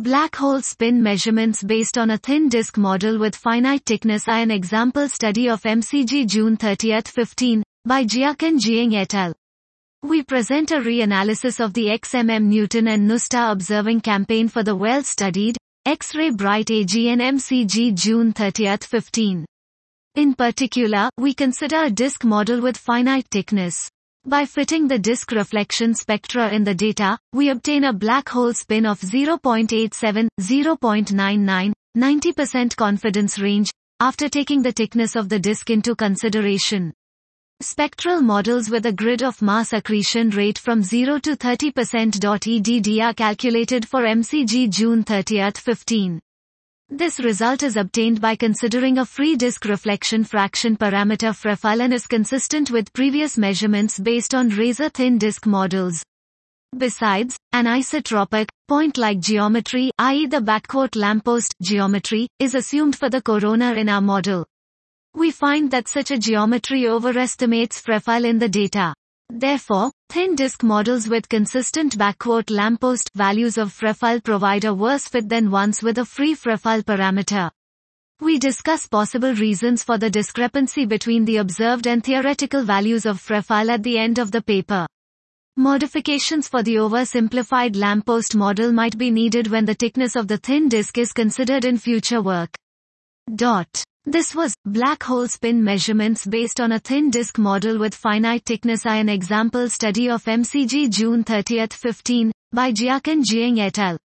Black hole spin measurements based on a thin disk model with finite thickness are an example study of MCG June 30, 15, by Jiaqin Jiang et al. We present a reanalysis of the XMM Newton and NuSTAR observing campaign for the well-studied X-ray bright AG and MCG June 30, 15. In particular, we consider a disk model with finite thickness. By fitting the disk reflection spectra in the data, we obtain a black hole spin of 0.87, 0.99, 90% confidence range, after taking the thickness of the disk into consideration. Spectral models with a grid of mass accretion rate from 0 to 30% EDD are calculated for MCG June 30, 15. This result is obtained by considering a free disk reflection fraction parameter FREFAL and is consistent with previous measurements based on razor-thin disk models. Besides, an isotropic, point-like geometry, i.e. the lamppost geometry, is assumed for the corona in our model. We find that such a geometry overestimates FREFAL in the data. Therefore, thin disk models with consistent lamppost values of FREFAL provide a worse fit than ones with a free FREFAL parameter. We discuss possible reasons for the discrepancy between the observed and theoretical values of FREFAL at the end of the paper. Modifications for the oversimplified lamppost model might be needed when the thickness of the thin disk is considered in future work. This was Black hole spin measurements based on a thin disk model with finite thickness are an example study of MCG June 30, 15, by Jiaqin Jiang et al.